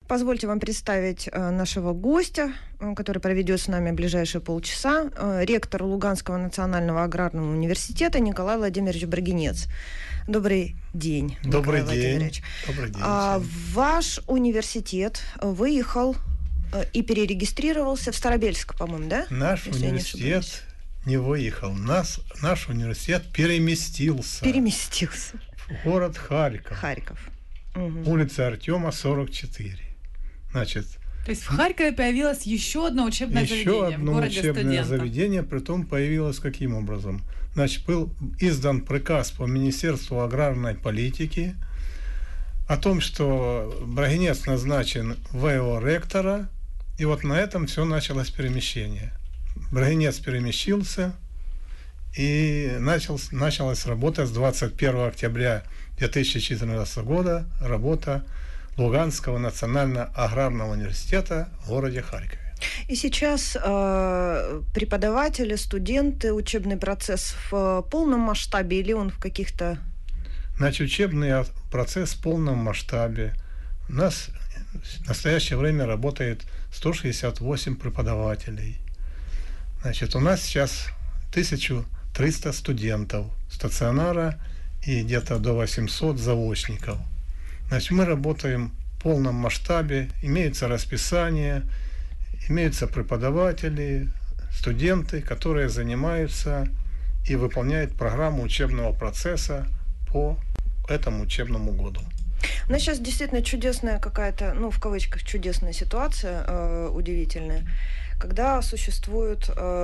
Позвольте вам представить нашего гостя, который проведет с нами ближайшие полчаса. Ректор Луганского национального аграрного университета Николай Владимирович Брагинец. Добрый день, Добрый Николай день. Владимирович. Добрый день. Ваш университет выехал и перерегистрировался в Старобельск, по-моему, да? Наш университет не выехал. Наш университет переместился. Переместился. В город Харьков. Харьков. Улица Артема, 44. Значит, то есть в Харькове появилось еще одно учебное заведение в городе студентов. Заведение, притом появилось каким образом? Значит, был издан приказ по Министерству аграрной политики о том, что Брагинец назначен в.о. ректора, и вот на этом все началось перемещение. Брагинец перемещился, и началась работа с 21 октября 2014 года, работа Луганского национально-аграрного университета в городе Харькове. И сейчас преподаватели, студенты, учебный процесс в полном масштабе или он в каких-то... Значит, учебный процесс в полном масштабе. У нас в настоящее время работает 168 преподавателей. Значит, у нас сейчас 1300 студентов стационара и где-то до 800 заочников. Значит, мы работаем в полном масштабе, имеется расписание, имеются преподаватели, студенты, которые занимаются и выполняют программу учебного процесса по этому учебному году. У нас сейчас действительно чудесная какая-то, ну, в кавычках, чудесная ситуация, удивительная, когда существует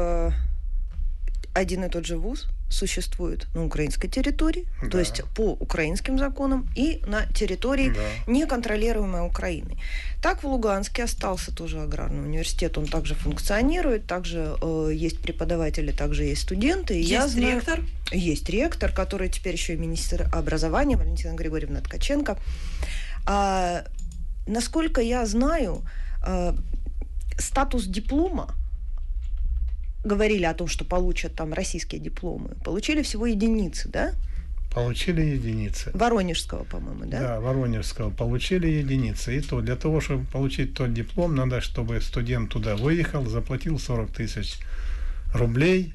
один и тот же вуз, существует на украинской территории, да, то есть по украинским законам, и на территории, да, неконтролируемой Украины. Так в Луганске остался тоже аграрный университет, он также функционирует, также есть преподаватели, также есть студенты. Есть я знаю, ректор? Есть ректор, который теперь еще и министр образования, Валентина Григорьевна Ткаченко. Насколько я знаю, статус диплома, говорили о том, что получат там российские дипломы, получили всего единицы, да? Получили единицы. Воронежского, по-моему, да? Да, Воронежского. Получили единицы. И то, для того, чтобы получить тот диплом, надо, чтобы студент туда выехал, заплатил 40 тысяч рублей,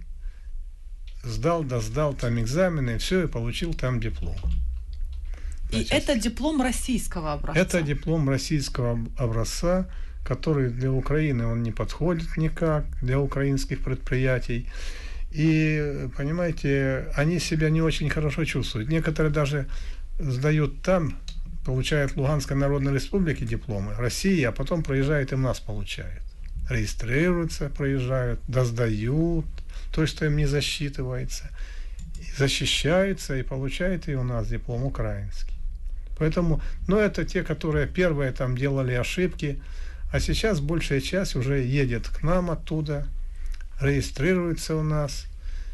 сдал там экзамены, все, и получил там диплом. Значит, и это диплом российского образца? Это диплом российского образца, который для Украины он не подходит никак, для украинских предприятий. И, понимаете, они себя не очень хорошо чувствуют. Некоторые даже сдают там, получают в Луганской Народной Республике дипломы России, а потом проезжают и у нас получают. Регистрируются, проезжают, досдают то, что им не засчитывается, защищаются и получают и у нас диплом украинский. Поэтому, это те, которые первые там делали ошибки, а сейчас большая часть уже едет к нам оттуда, регистрируется у нас,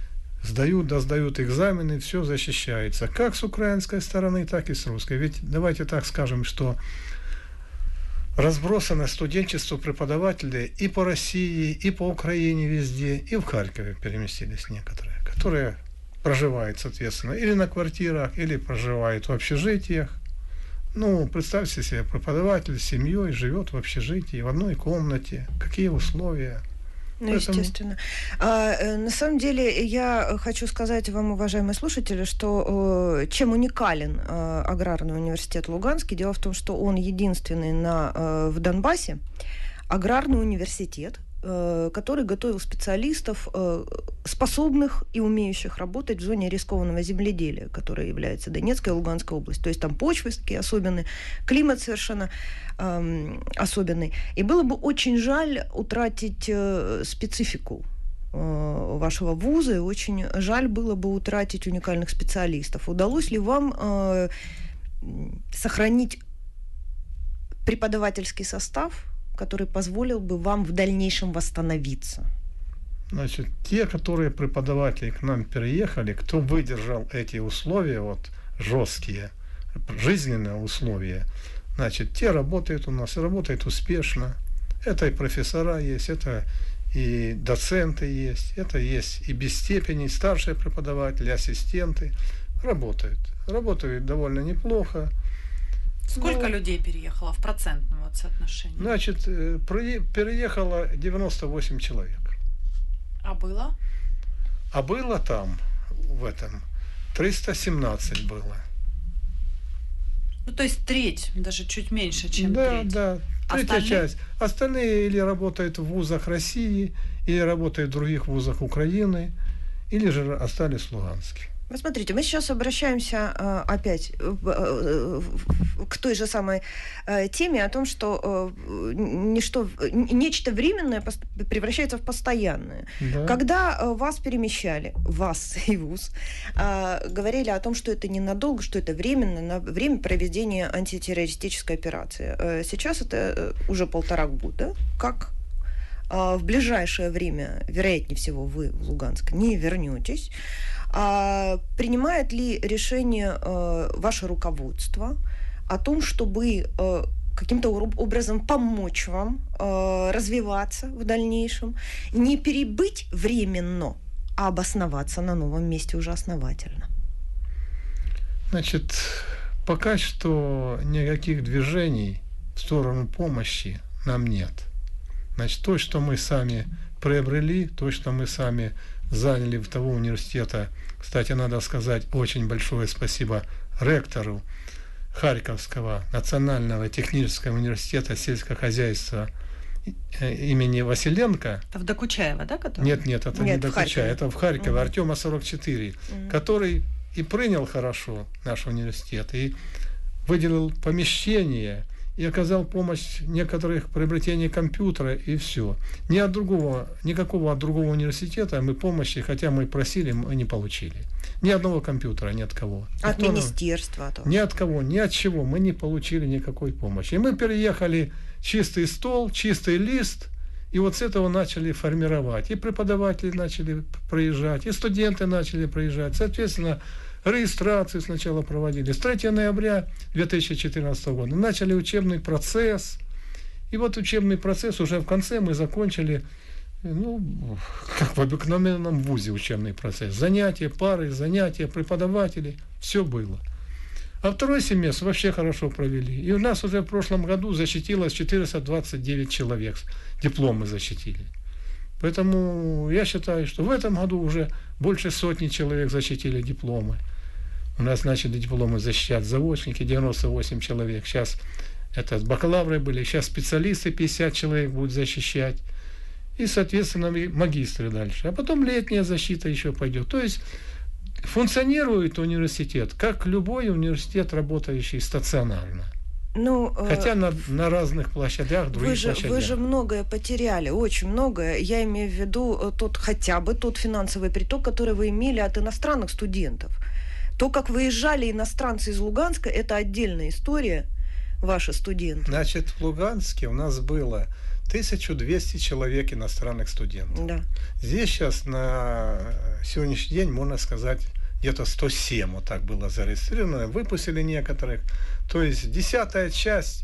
досдают экзамены, все защищается. Как с украинской стороны, так и с русской. Ведь давайте так скажем, что разбросано студенчество преподавателей и по России, и по Украине везде, и в Харькове переместились некоторые, которые проживают, соответственно, или на квартирах, или проживают в общежитиях. Представьте себе, преподаватель с семьей живет в общежитии, в одной комнате. Какие условия? Естественно. На самом деле, я хочу сказать вам, уважаемые слушатели, что чем уникален аграрный университет Луганский, дело в том, что он единственный в Донбассе аграрный университет, который готовил специалистов, способных и умеющих работать в зоне рискованного земледелия, которая является Донецкая и Луганская область. То есть там почвы такие особенные, климат совершенно особенный. И было бы очень жаль утратить специфику вашего вуза, и очень жаль было бы утратить уникальных специалистов. Удалось ли вам сохранить преподавательский состав, который позволил бы вам в дальнейшем восстановиться? Значит, те, которые преподаватели к нам переехали, кто выдержал эти условия, жесткие, жизненные условия, значит, те работают у нас, и работают успешно. Это и профессора есть, это и доценты есть, это есть и без степени, старшие преподаватели, ассистенты. Работают довольно неплохо. Сколько людей переехало в процентном соотношении? Значит, переехало 98 человек. А было? А было там, в этом, 317 было. Ну, то есть треть, даже чуть меньше, чем треть. Да, третья часть. Остальные или работают в вузах России, или работают в других вузах Украины, или же остались в Луганске. Вот смотрите, мы сейчас обращаемся опять к той же самой теме о том, что нечто временное превращается в постоянное. Да. Когда вас перемещали, вас и вуз, говорили о том, что это ненадолго, что это временно, на время проведения антитеррористической операции. Сейчас это уже 1,5 года, как в ближайшее время, вероятнее всего, вы в Луганск не вернетесь. Принимает ли решение ваше руководство о том, чтобы каким-то образом помочь вам развиваться в дальнейшем, не перебыть временно, а обосноваться на новом месте уже основательно? Значит, пока что никаких движений в сторону помощи нам нет. Значит, то, что мы сами приобрели, то, что мы сами заняли в того университета. Кстати, надо сказать очень большое спасибо ректору Харьковского национального технического университета сельского хозяйства имени Василенко. Это в Докучаево, да? Который? Нет, это не Докучаево, это в Харькове, Артема 44, который и принял хорошо наш университет, и выделил помещение, и оказал помощь в некоторых приобретениях компьютера, и все. Никакого от другого университета мы помощи, хотя мы просили, мы не получили. Ни одного компьютера, ни от кого. От министерства? Ни от кого, ни от чего мы не получили никакой помощи. И мы переехали чистый стол, чистый лист, и вот с этого начали формировать. И преподаватели начали приезжать, и студенты начали приезжать. Соответственно, регистрацию сначала проводили. С 3 ноября 2014 года начали учебный процесс. И вот учебный процесс уже в конце мы закончили, как в обыкновенном вузе учебный процесс. Занятия, пары, занятия, преподаватели. Все было. А второй семестр вообще хорошо провели. И у нас уже в прошлом году защитилось 429 человек. Дипломы защитили. Поэтому я считаю, что в этом году уже больше 100 человек защитили дипломы. У нас начали дипломы защищать заочники, 98 человек. Сейчас это бакалавры были, сейчас специалисты 50 человек будут защищать. И, соответственно, магистры дальше. А потом летняя защита еще пойдет. То есть функционирует университет, как любой университет, работающий стационарно. Хотя на разных площадях, других площадях. Вы же многое потеряли, очень многое. Я имею в виду хотя бы тот финансовый приток, который вы имели от иностранных студентов. То, как выезжали иностранцы из Луганска, это отдельная история, ваши студенты. Значит, в Луганске у нас было 1200 человек иностранных студентов. Да. Здесь сейчас на сегодняшний день, можно сказать, где-то 107 вот так было зарегистрировано, выпустили некоторых. То есть 10-я часть,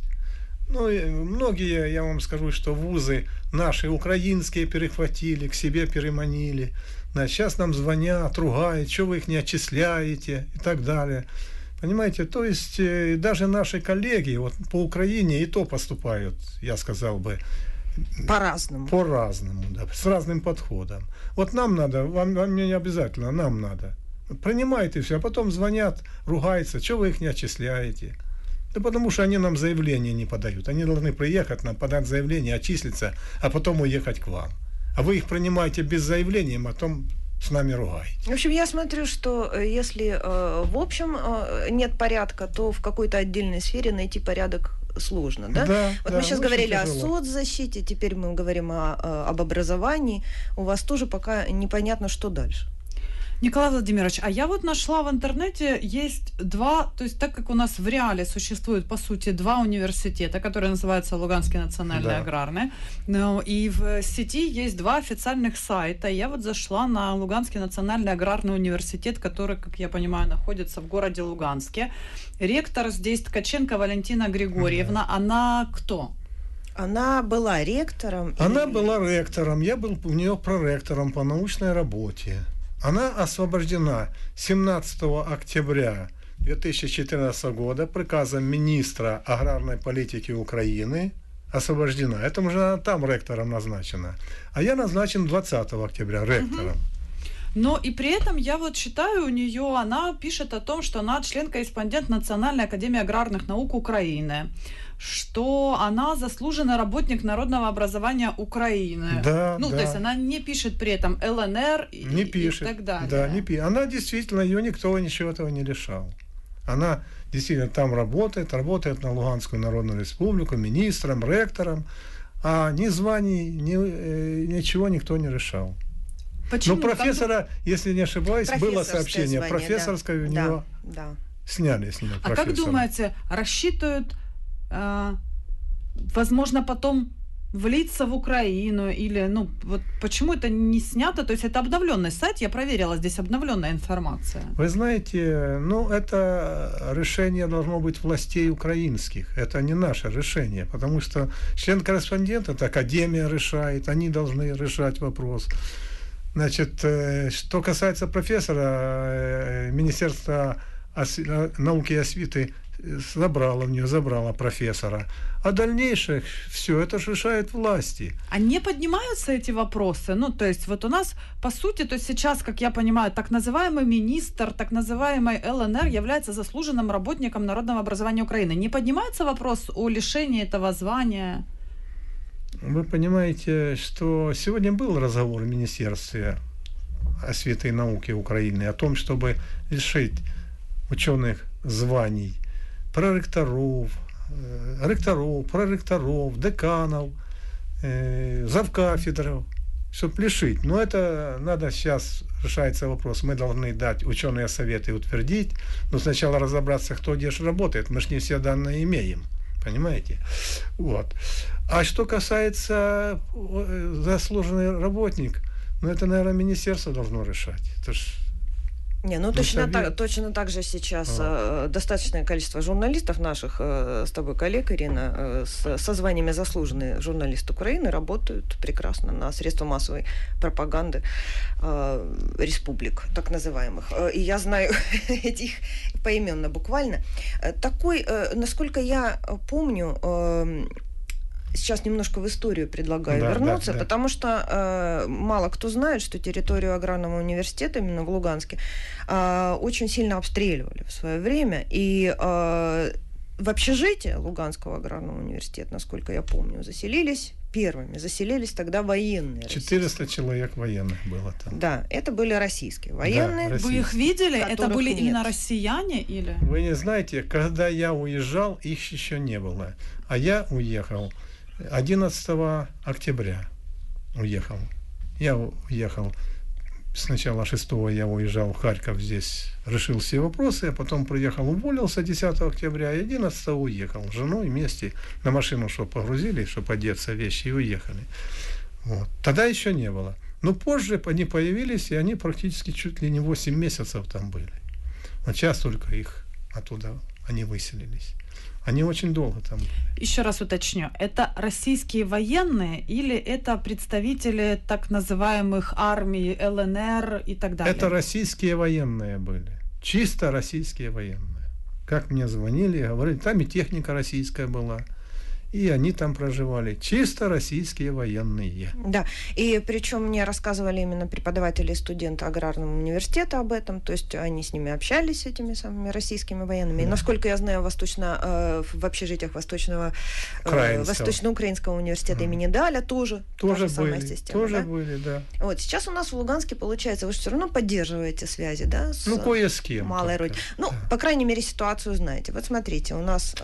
многие, я вам скажу, что вузы наши украинские перехватили, к себе переманили. Сейчас нам звонят, ругают, что вы их не отчисляете и так далее. Понимаете, то есть даже наши коллеги вот, по Украине и то поступают, я сказал бы, по-разному. По-разному, да, с разным подходом. Вот нам надо, вам не обязательно, нам надо. Принимайте все, а потом звонят, ругаются, что вы их не отчисляете. Да потому что они нам заявление не подают. Они должны приехать, нам подать заявление, отчислиться, а потом уехать к вам. А вы их принимаете без заявления, а потом с нами ругаете. В общем, я смотрю, что если в общем нет порядка, то в какой-то отдельной сфере найти порядок сложно, да? Вот мы сейчас говорили о соцзащите, теперь мы говорим об образовании. У вас тоже пока непонятно, что дальше. Николай Владимирович, а я вот нашла в интернете, есть два, то есть так как у нас в реале существует, по сути, два университета, которые называются Луганский национальный аграрный, и в сети есть два официальных сайта. Я вот зашла на Луганский национальный аграрный университет, который, как я понимаю, находится в городе Луганске. Ректор здесь Ткаченко Валентина Григорьевна. Она кто? Она была ректором? Она была ректором. Я был у нее проректором по научной работе. Она освобождена 17 октября 2014 года приказом министра аграрной политики Украины освобождена. Это уже она там ректором назначена. А я назначен 20 октября ректором. Но и при этом я вот читаю у нее, она пишет о том, что она член-корреспондент Национальной академии аграрных наук Украины, что она заслуженный работник народного образования Украины. Да, ну, да. То есть она не пишет при этом ЛНР не пишет, и так далее. Да, не пишет. Она действительно, ее никто ничего этого не решал. Она действительно там работает на Луганскую Народную Республику, министром, ректором, а ни званий, ничего никто не решал. Почему? Но профессора, если не ошибаюсь, было сообщение, звание, профессорское у него сняли с него профессора. А как думаете, рассчитывают, возможно, потом влиться в Украину или, ну, вот почему это не снято? То есть это обновленный сайт, я проверила, здесь обновленная информация. Вы знаете, ну, это решение должно быть властей украинских. Это не наше решение, потому что член-корреспондент, это академия решает, они должны решать вопрос. Значит, что касается профессора, Министерство науки и освиты забрало профессора. А дальнейшее все это же решают власти. А не поднимаются эти вопросы? Ну, то есть вот у нас, по сути, то есть сейчас, как я понимаю, так называемый министр, так называемый ЛНР является заслуженным работником народного образования Украины. Не поднимается вопрос о лишении этого звания? Вы понимаете, что сегодня был разговор в Министерстве освиты и науки Украины о том, чтобы лишить ученых званий проректоров, проректоров, деканов, завкафедров, чтобы лишить. Но это надо сейчас, решается вопрос. Мы должны дать ученые советы и утвердить, но сначала разобраться, кто где же работает. Мы же не все данные имеем. Понимаете? Вот. А что касается заслуженный работник, ну это, наверное, министерство должно решать. Это ж Не, ну точно так же сейчас достаточное количество журналистов наших, с тобой коллег, Ирина, со званиями заслуженный журналист Украины работают прекрасно на средства массовой пропаганды республик, так называемых. И я знаю этих поименно буквально. Такой, насколько я помню, сейчас немножко в историю предлагаю вернуться, потому что мало кто знает, что территорию аграрного университета именно в Луганске очень сильно обстреливали в свое время. И в общежитие Луганского аграрного университета, насколько я помню, заселились тогда военные. 400 человек военных было там. Да, это были российские военные. Да, Вы их видели? Это были нет. именно россияне или? Вы не знаете, когда я уезжал, их еще не было. А я уехал 11 октября. Я уехал. Сначала 6 я уезжал в Харьков, здесь решил все вопросы, а потом приехал, уволился 10 октября, и 11 уехал с женой вместе на машину, чтобы погрузили, чтобы одеться вещи, и уехали. Вот. Тогда еще не было. Но позже они появились, и они практически чуть ли не 8 месяцев там были. Вот сейчас только их оттуда, они выселились. Они очень долго там были. Еще раз уточню, это российские военные или это представители так называемых армий ЛНР и так далее? Это российские военные были. Чисто российские военные. Как мне звонили, говорили, там и техника российская была. И они там проживали. Чисто российские военные. Да, и причем мне рассказывали именно преподаватели и студенты аграрного университета об этом, то есть они с ними общались, с этими самыми российскими военными. И, насколько я знаю, в общежитиях Восточно-Украинского университета имени Даля тоже самая система. Тоже были, да. Вот, сейчас у нас в Луганске, получается, вы же все равно поддерживаете связи, да? Кое с кем. Малой родиной. По крайней мере, ситуацию знаете. Вот смотрите, у нас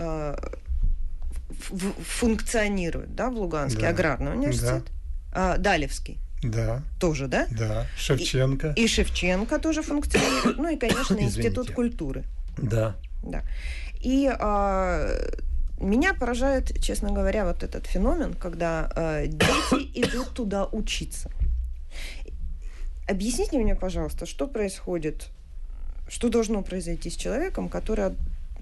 функционирует, да, в Луганске аграрный университет, Далевский. Да. Тоже, да? Да. Шевченко. И Шевченко тоже функционирует. Ну и, конечно, Институт культуры. Да. Да. И меня поражает, честно говоря, вот этот феномен, когда дети идут туда учиться. Объясните мне, пожалуйста, что происходит, что должно произойти с человеком, который,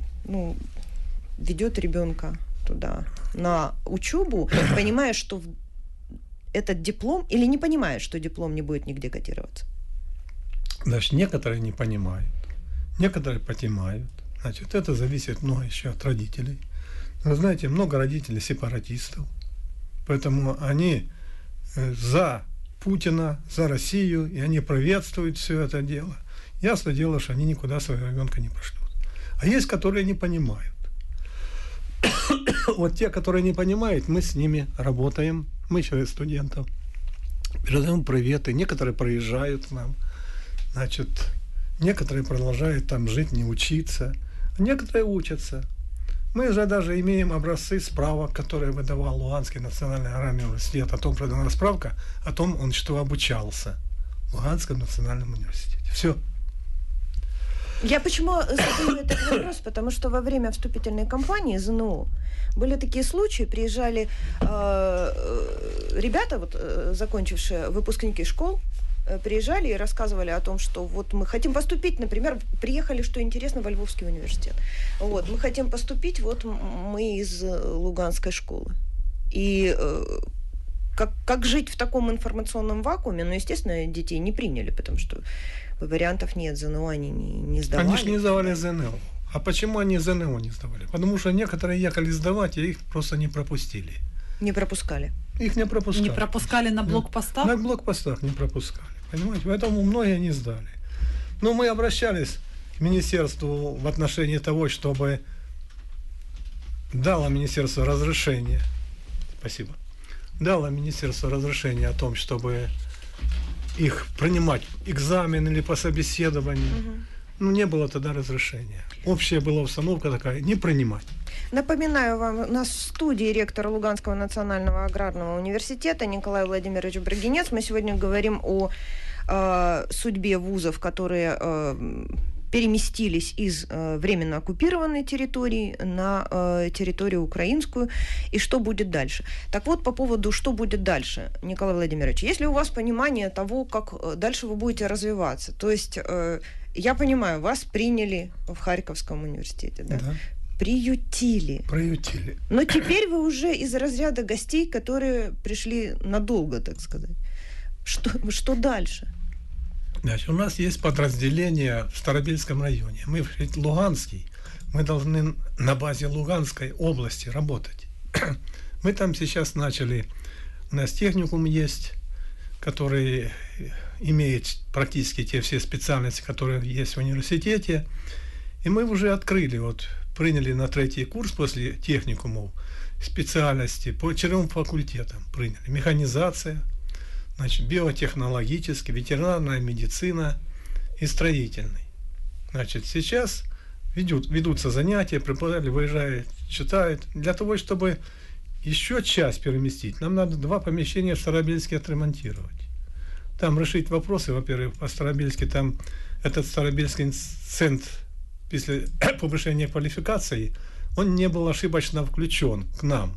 ведет ребенка туда на учебу, понимая, что этот диплом, или не понимая, что диплом не будет нигде котироваться? Значит, некоторые не понимают, некоторые понимают. Значит, это зависит много еще от родителей. Вы знаете, много родителей сепаратистов, поэтому они за Путина, за Россию, и они приветствуют все это дело. Ясно дело, что они никуда своего ребенка не пошлют. А есть, которые не понимают. Вот те, которые не понимают, мы с ними работаем, мы через студентов передаем приветы, некоторые проезжают к нам, значит, некоторые продолжают там жить, не учиться, а некоторые учатся. Мы же даже имеем образцы справок, которые выдавал Луганский национальный аграрный университет, о том, продана справка, о том, он что обучался в Луганском национальном университете. Все. Я почему задаю этот вопрос? Потому что во время вступительной кампании ЗНО были такие случаи, приезжали ребята, вот, закончившие, выпускники школ, приезжали и рассказывали о том, что вот мы хотим поступить, например, приехали, что интересно, во Львовский университет. Вот, мы хотим поступить, вот мы из Луганской школы. И как жить в таком информационном вакууме? Ну, естественно, детей не приняли, потому что вариантов нет, ЗНО они не сдавали. Они же не сдавали ЗНО. А почему они ЗНО не сдавали? Потому что некоторые ехали сдавать, и их просто не пропустили. Не пропускали? Их не пропускали. Не пропускали на блокпостах? На блокпостах не пропускали. Понимаете? Поэтому многие не сдали. Но мы обращались к министерству в отношении того, чтобы дало министерство разрешение. Спасибо. Дало министерство разрешение о том, чтобы их принимать экзамен или по собеседованию. Ну, не было тогда разрешения. Общая была установка такая, не принимать. Напоминаю вам, у нас в студии ректор Луганского национального аграрного университета Николай Владимирович Брагинец. Мы сегодня говорим о судьбе вузов, которые переместились из временно оккупированной территории на территорию украинскую, и что будет дальше. Так вот, по поводу, что будет дальше, Николай Владимирович, есть ли у вас понимание того, как дальше вы будете развиваться? То есть, я понимаю, вас приняли в Харьковском университете, да? Да. Приютили. Но теперь вы уже из разряда гостей, которые пришли надолго, так сказать. Что дальше? Значит, у нас есть подразделение в Старобельском районе. Мы Луганский, мы должны на базе Луганской области работать. Мы там сейчас начали, у нас техникум есть, который имеет практически те все специальности, которые есть в университете. И мы уже открыли, вот приняли на 3-й курс после техникумов специальности по 4 факультетам. Приняли механизация, значит, биотехнологический, ветеринарная медицина и строительный. Значит, сейчас ведутся занятия, преподаватели выезжают, читают. Для того, чтобы еще часть переместить, нам надо 2 помещения в Старобельске отремонтировать. Там решить вопросы, во-первых, по Старобельске, там этот Старобельский центр после повышения квалификации, он не был ошибочно включен к нам.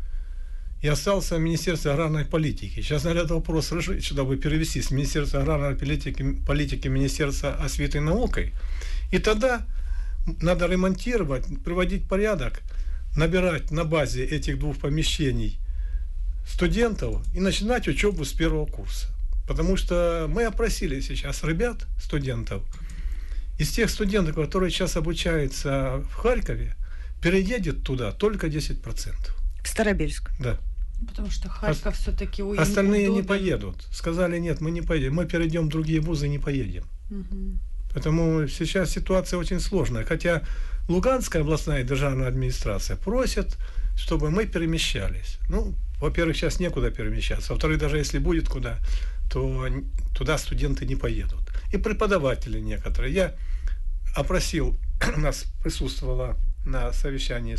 И остался в Министерстве аграрной политики. Сейчас надо этот вопрос решить, чтобы перевести с Министерства аграрной политики в Министерство освіти и науки. И тогда надо ремонтировать, приводить в порядок, набирать на базе этих 2 помещений студентов и начинать учебу с 1-го курса. Потому что мы опросили сейчас ребят, студентов, из тех студентов, которые сейчас обучаются в Харькове, переедет туда только 10%. В Старобельск? Да. Потому что Харьков все-таки уедет. Остальные не поедут. Сказали, нет, мы не поедем. Мы перейдем в другие вузы и не поедем. Угу. Поэтому сейчас ситуация очень сложная. Хотя Луганская областная державная администрация просит, чтобы мы перемещались. Ну, во-первых, сейчас некуда перемещаться. Во-вторых, даже если будет куда, то туда студенты не поедут. И преподаватели некоторые. Я опросил, у нас присутствовало на совещании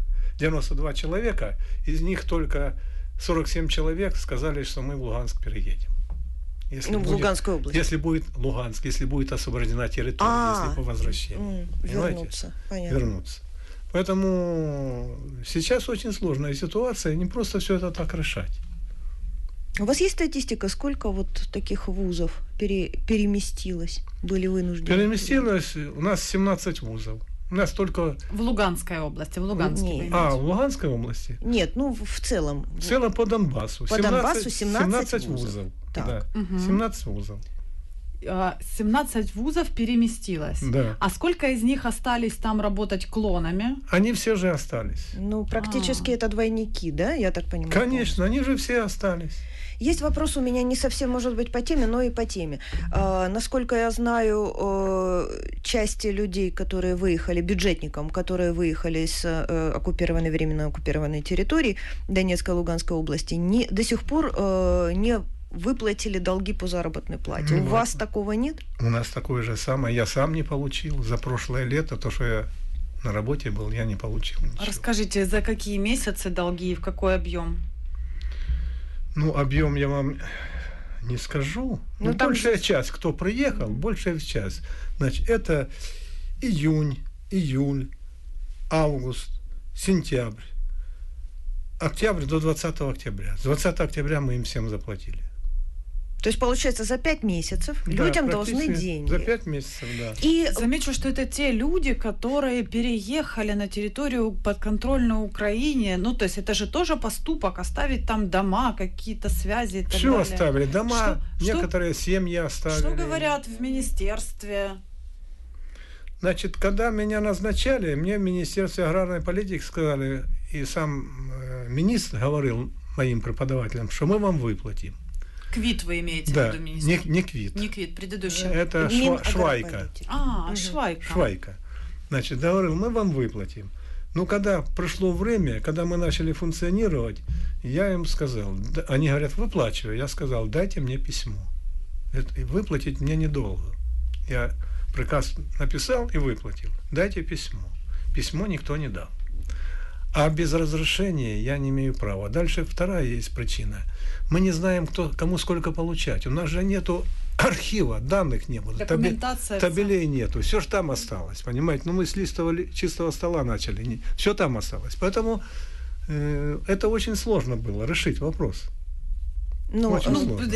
92 человека, из них только 47 человек сказали, что мы в Луганск переедем. Если в Луганскую область. Если будет Луганск, если будет освобождена территория, если по возвращении. Вернуться, понятно. Вернуться. Поэтому сейчас очень сложная ситуация, не просто все это так решать. У вас есть статистика, сколько вот таких вузов переместилось, были вынуждены? Переместилось у нас 17 вузов. У нас только... В Луганской области, в Луганске. В Луганской области? Нет, ну в целом. В целом по Донбассу. По Донбассу 17 вузов. Так. Да, 17 вузов. 17 вузов переместилось. Да. А сколько из них остались там работать клонами? Они все же остались. Ну, практически это двойники, да, я так понимаю? Конечно, они же все остались. Есть вопрос у меня не совсем, может быть, по теме, но и по теме. Насколько я знаю, части людей, которые выехали, бюджетникам, которые выехали с оккупированной, временно оккупированной территории Донецкой и Луганской области, до сих пор не выплатили долги по заработной плате. У вас такого нет? У нас такое же самое. Я сам не получил за прошлое лето, то, что я на работе был, я не получил ничего. Расскажите, за какие месяцы долги и в какой объем? Ну, объем я вам не скажу. Ну, большая часть, кто приехал, большая часть. Значит, это июнь, июль, август, сентябрь, октябрь до 20 октября. С 20 октября мы им всем заплатили. То есть, получается, за 5 месяцев людям должны деньги. За 5 месяцев, да. И замечу, что это те люди, которые переехали на территорию подконтрольную Украине. Ну, то есть это же тоже поступок, оставить там дома, какие-то связи и так Все далее. оставили, дома, некоторые семьи оставили. Что говорят в министерстве? Значит, когда меня назначали, мне в Министерстве аграрной политики сказали, и сам министр говорил моим преподавателям, что мы вам выплатим. КВИТ вы имеете в да, виду, министр? не КВИТ. Не КВИТ, предыдущий. Это Швайка. Швайка. Швайка. Значит, говорил, мы вам выплатим. Но когда пришло время, когда мы начали функционировать, я им сказал, они говорят, выплачивай. Я сказал, дайте мне письмо. Выплатить мне недолго. Я приказ написал и выплатил. Дайте письмо. Письмо никто не дал. А без разрешения я не имею права. Дальше вторая есть причина. Мы не знаем, кому сколько получать. У нас же нету архива, данных не было. Табелей нету. Все же там осталось, понимаете? Ну, мы с чистого стола начали. Все там осталось. Поэтому это очень сложно было решить вопрос. Очень сложно.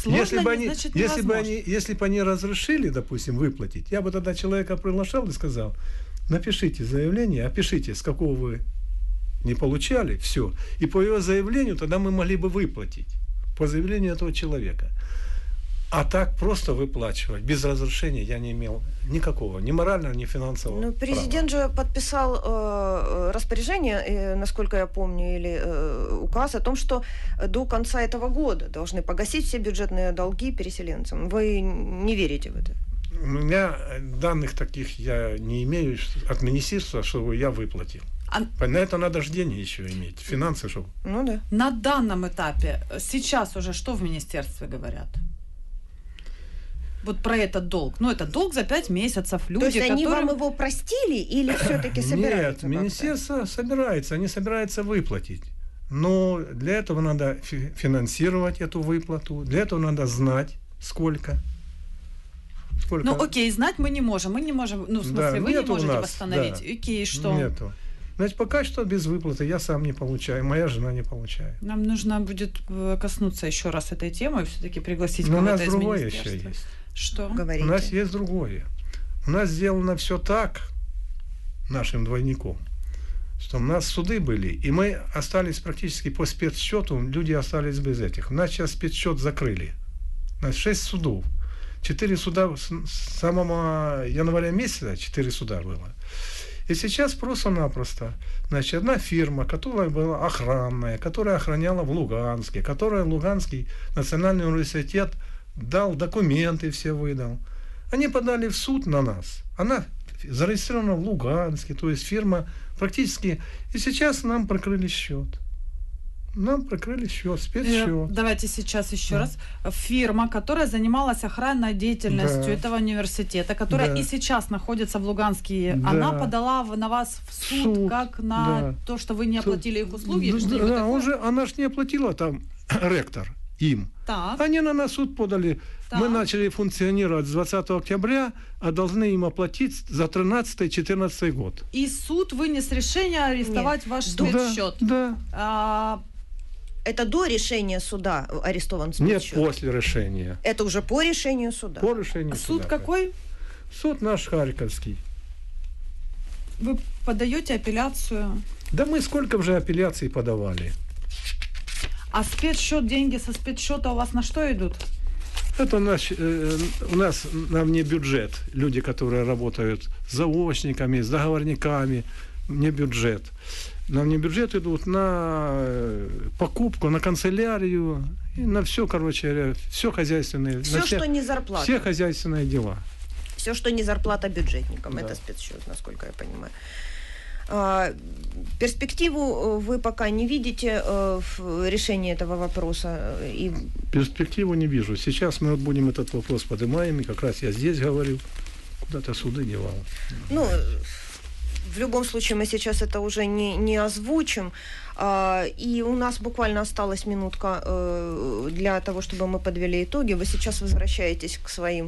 Если бы они разрешили, допустим, выплатить, я бы тогда человека приглашал и сказал, напишите заявление, опишите, с какого вы не получали, все. И по его заявлению тогда мы могли бы выплатить. По заявлению этого человека. А так просто выплачивать без разрешения я не имел никакого, ни морального, ни финансового права. Президент же подписал распоряжение, насколько я помню, или указ о том, что до конца этого года должны погасить все бюджетные долги переселенцам. Вы не верите в это? У меня данных таких я не имею от министерства, чтобы я выплатил. На это надо же деньги еще иметь, финансы, чтобы... Ну да. На данном этапе сейчас уже что в министерстве говорят? Вот про этот долг. Ну, это долг за 5 месяцев. Люди, то есть они которым... вам его простили или все-таки собираются? Нет, министерство собирается, они собираются выплатить. Но для этого надо финансировать эту выплату, для этого надо знать, сколько. Ну, окей, знать мы не можем. Мы не можем, ну, в смысле, вы не можете восстановить. Да. Окей, что? Нету. Значит, пока что без выплаты я сам не получаю, моя жена не получает. Нам нужно будет коснуться еще раз этой темы и все-таки пригласить кого-то из министерства. Но у нас другое еще есть. Что? Говорите. У нас есть другое. У нас сделано все так, нашим двойником, что у нас суды были, и мы остались практически по спецсчету, люди остались без этих. У нас сейчас спецсчет закрыли. У нас 6 судов. 4 суда с самого января месяца, 4 суда было. И сейчас просто-напросто, значит, одна фирма, которая была охранная, которая охраняла в Луганске, которая Луганский национальный университет дал документы, все выдал. Они подали в суд на нас. Она зарегистрирована в Луганске, то есть фирма практически... И сейчас нам прикрыли счет. Нам прикрыли счет, спецсчет. Давайте сейчас еще раз. Фирма, которая занималась охранной деятельностью этого университета, которая и сейчас находится в Луганске, она подала на вас в суд как на то, что вы не оплатили их услуги? Она же не оплатила там ректор им. Так. Они на нас суд подали. Так. Мы начали функционировать с 20 октября, а должны им оплатить за 13-14 год. И суд вынес решение арестовать ваш спецсчет. Да. Это до решения суда арестован спецсчет? Нет, после решения. Это уже по решению суда? По решению суда. Суд какой? Суд наш Харьковский. Вы подаете апелляцию? Да мы сколько уже апелляций подавали. А спецсчет, деньги со спецсчета у вас на что идут? Это у нас на внебюджет. Люди, которые работают заочниками, с договорниками, внебюджет. На внебюджет идут на покупку, на канцелярию, и на все, короче говоря, все хозяйственные. Все, что не зарплата. Все хозяйственные дела. Все, что не зарплата бюджетникам. Да. Это спецсчет, насколько я понимаю. Перспективу вы пока не видите в решении этого вопроса? Перспективу не вижу. Сейчас мы будем этот вопрос поднимаем, и как раз я здесь говорил, куда-то суды девал. Ну, в любом случае мы сейчас это уже не озвучим. И у нас буквально осталась минутка для того, чтобы мы подвели итоги. Вы сейчас возвращаетесь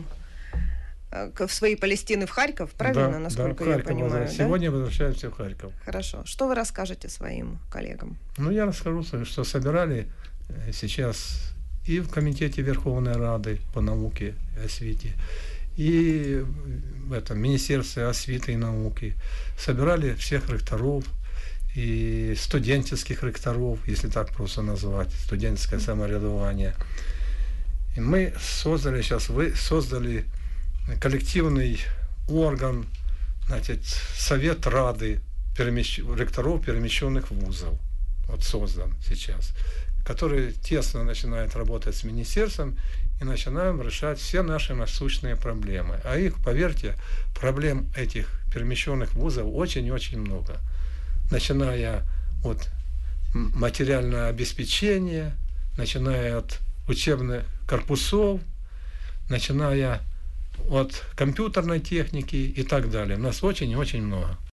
в свои Палестины, в Харьков, правильно, да, насколько да, я Харьков, понимаю? да? Сегодня возвращаемся в Харьков. Хорошо. Что вы расскажете своим коллегам? Ну, я расскажу, что собирали сейчас и в Комитете Верховной Рады по науке и освите, и в этом Министерстве освиты и науки. Собирали всех ректоров и студенческих ректоров, если так просто назвать, студенческое самоврядование. И мы создали коллективный орган, значит, Совет Рады ректоров перемещенных вузов, вот создан сейчас, который тесно начинает работать с министерством, и начинаем решать все наши насущные проблемы. А их, поверьте, проблем этих перемещенных вузов очень-очень много. Начиная от материального обеспечения, начиная от учебных корпусов, начиная от компьютерной техники и так далее. У нас очень и очень много.